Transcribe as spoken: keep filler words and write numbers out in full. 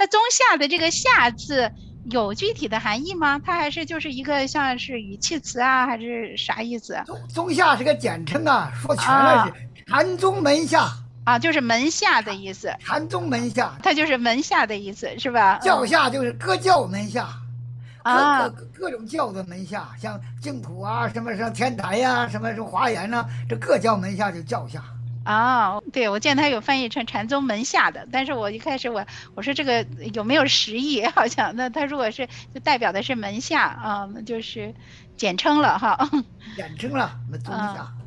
那宗下的这个下字有具体的含义吗？它还是就是一个像是语气词啊，还是啥意思啊？ 宗宗下是个简称啊，说全了啊是禅宗门下， 啊，就是门下的禅意思， 禅宗门下， 它就是门下的意思，是吧？ 教嗯下就是各教门下，各啊各各种教的门下，像净土啊，什么什么天台呀、啊，什么什么华严呐、啊，这各教门下就教下。 啊，对，我见他有翻译成禅宗门下的，但是我一开始我我说这个有没有实意？好像那他如果是就代表的是门下啊，那就是简称了哈。 简称了，那宗嗯下。